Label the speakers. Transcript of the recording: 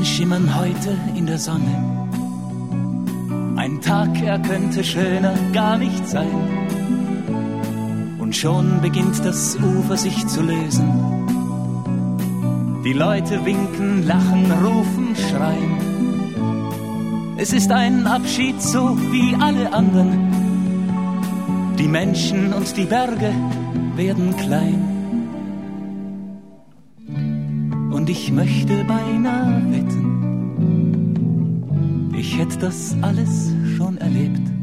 Speaker 1: Sterne schimmern heute in der Sonne. Ein Tag, er könnte schöner gar nicht sein. Und schon beginnt das Ufer sich zu lösen. Die Leute winken, lachen, rufen, schreien. Es ist ein Abschied so wie alle anderen. Die Menschen und die Berge werden klein. Und ich möchte beinahe wetten, ich hätte das alles schon erlebt.